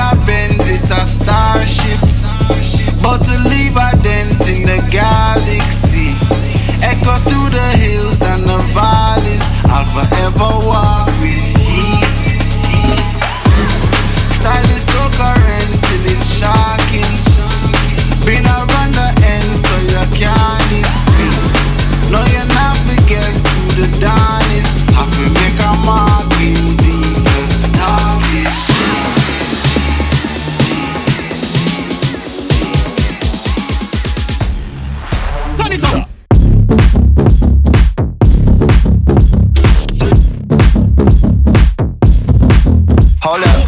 a Benz, it's a starship. But to leave a dent in the galaxy, echo through the hills and the valleys, I'll forever walk with heat. Style is so current till it's shocking. Been around the end so you can't miss me. No, you're not to guess who the Don is. Have to make a mark in deep, cause talk is Turn it up. Hold up.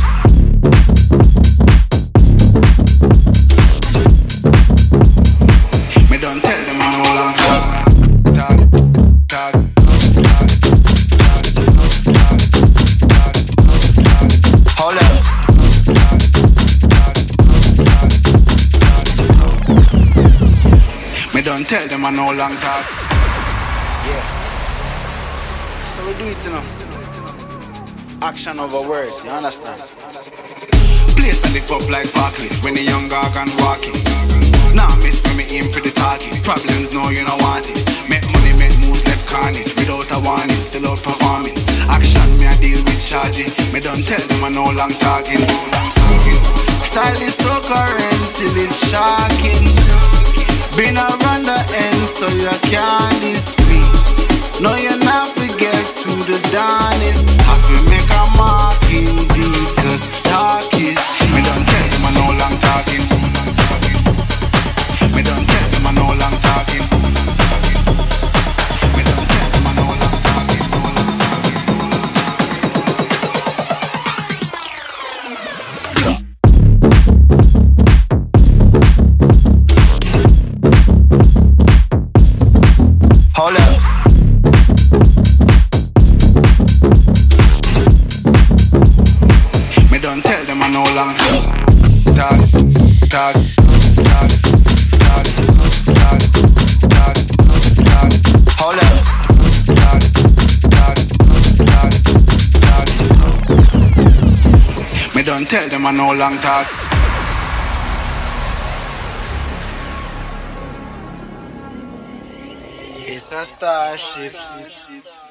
Me don't tell them I no long talk. Hold up. Me don't tell them I no long talk. Yeah. So we do it, you know. Action over words, you understand? Place and lift up like forklift when the young gargan walking. Nah, miss when me aim for the target. Problems, no, you don't want it. Make money, make moves, left carnage. Without a warning, still out performing. Action, me I deal with charging. Me don't tell them I no long talking. Style is so current till it's shocking. Been around the end so you can't diss me. No, you're not to guess who the Don is. Have to make a mark in deep, cause talk is. Me don't tell them I no long talking. Me don't tell them I no long talking. Me don't tell them I no long talking. Hold up. Me don't tell them I no long talk. Hold up. Me don't tell them I no long talk. It's a starship.